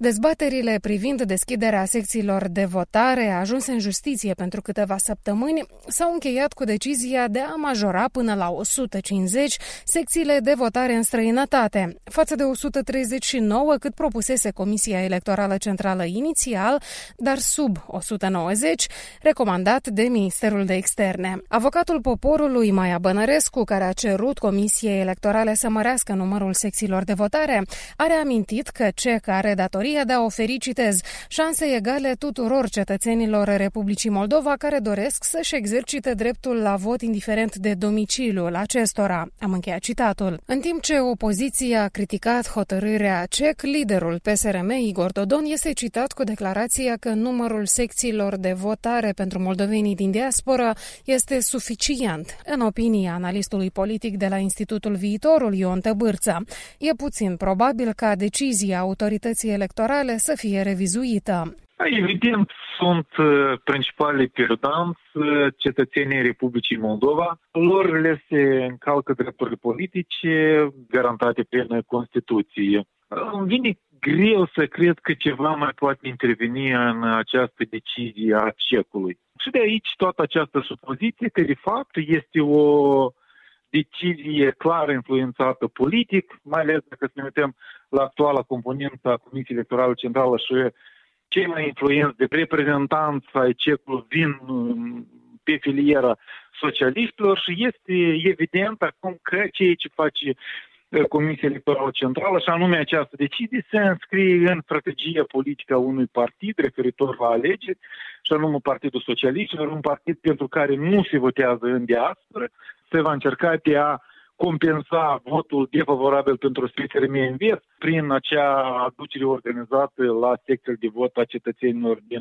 Dezbaterile privind deschiderea secțiilor de votare ajunse în justiție pentru câteva săptămâni s-au încheiat cu decizia de a majora până la 150 secțiile de votare în străinătate, față de 139 cât propusese Comisia Electorală Centrală inițial, dar sub 190, recomandat de Ministerul de Externe. Avocatul poporului Maia Bănărescu, care a cerut Comisiei Electorale să mărească numărul secțiilor de votare, a reamintit că CEC are datoria de a oferi, citez, șanse egale tuturor cetățenilor Republicii Moldova care doresc să-și exercite dreptul la vot indiferent de domiciliul acestora. Am încheiat citatul. În timp ce opoziția a criticat hotărârea CEC, liderul PSRM, Igor Dodon, este citat cu declarația că numărul secțiilor de votare pentru moldovenii din diasporă este suficient. În opinia analistului politic de la Institutul Viitorul, Ion Tăbârța, e puțin probabil ca decizia autorității electorale să fie revizuită. Evident, sunt principalii pierdanți cetățenii Republicii Moldova. Lor le se încalcă drepturile politice garantate prin Constituție. Îmi vine greu să cred că ceva mai poate interveni în această decizie a CEC-ului. Și de aici toată această supoziție că de fapt este o decizie clară influențată politic, mai ales dacă ne uităm la actuala componență a Comisiei Electorale Centrală și cei mai influenți de reprezentanți ai CEC-ului vin pe filiera socialiștilor și este evident acum că ceea ce face Comisia Electorală Centrală, și anume această decizie, se înscrie în strategia politică a unui partid referitor la alegeri, și anume Partidul Socialiștilor, un partid pentru care nu se votează în diasporă, se va încerca de a compensa votul defavorabil pentru PSRM Invest prin acea aducere organizată la secțiile de vot a cetățenilor din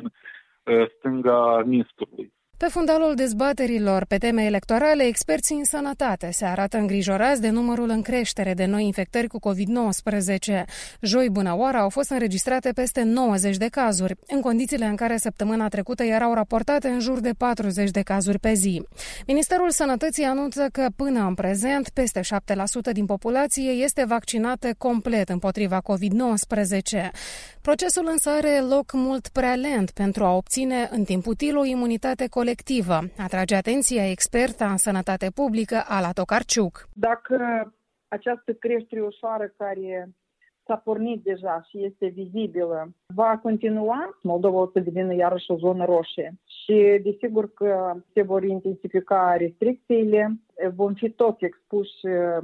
stânga Nistrului. Pe fundalul dezbaterilor pe teme electorale, experții în sănătate se arată îngrijorați de numărul în creștere de noi infectări cu COVID-19. Joi bună oară au fost înregistrate peste 90 de cazuri, în condițiile în care săptămâna trecută erau raportate în jur de 40 de cazuri pe zi. Ministerul Sănătății anunță că până în prezent peste 7% din populație este vaccinată complet împotriva COVID-19. Procesul însă are loc mult prea lent pentru a obține în timp util o imunitate colectivă, atrage atenția experta în sănătate publică Ala Tokarciuc. Dacă această creștere ușoară care s-a pornit deja și este vizibilă va continua, Moldova o să devină iarăși o zonă roșie. Și desigur că se vor intensifica restricțiile, vom fi toți expuși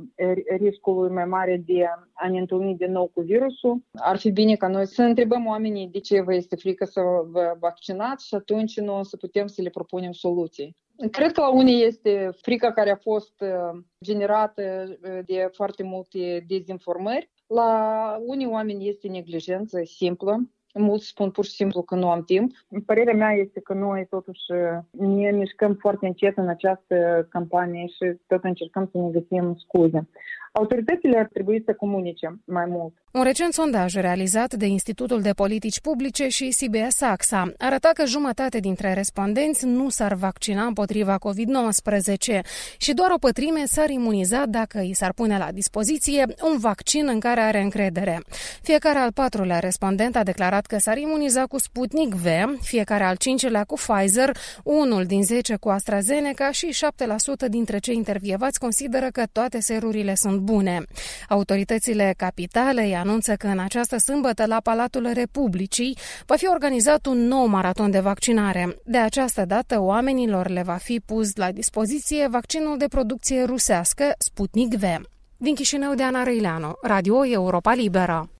riscului mai mare de a ne întâlni din nou cu virusul. Ar fi bine ca noi să întrebăm oamenii de ce vă este frică să vă vaccinați și atunci noi o să putem să le propunem soluții. Cred că la unii este frica care a fost generată de foarte multe dezinformări. La unii oameni este neglijență simplă. Mulți spun pur și simplu că nu am timp. Părerea mea este că noi totuși ne mișcăm foarte încet în această campanie și tot încercăm să ne găsim scuze. Autoritățile ar trebui să comunice mai mult. Un recent sondaj realizat de Institutul de Politici Publice și CBS AXA arăta că jumătate dintre respondenți nu s-ar vaccina împotriva COVID-19 și doar o pătrime s-ar imuniza dacă i s-ar pune la dispoziție un vaccin în care are încredere. Fiecare al patrulea respondent a declarat că s-ar imuniza cu Sputnik V, fiecare al cincilea cu Pfizer, 1 din 10 cu AstraZeneca și 7% dintre cei intervievați consideră că toate serurile sunt bune. Autoritățile capitale anunță că în această sâmbătă la Palatul Republicii va fi organizat un nou maraton de vaccinare. De această dată oamenilor le va fi pus la dispoziție vaccinul de producție rusească Sputnik V. Din Chișinău, Diana Răileanu, Radio Europa Liberă.